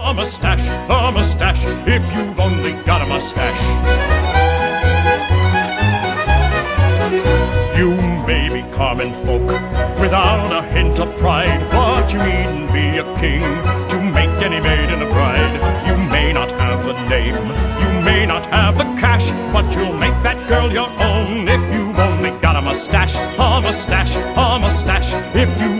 a mustache, a mustache, if you've only got a mustache. You may be common folk without a hint of pride, but you needn't be a king to make any maiden a bride. You may not have the name, you may not have the cash, but you'll make that girl your own if you've only got a mustache, a mustache, a mustache, if you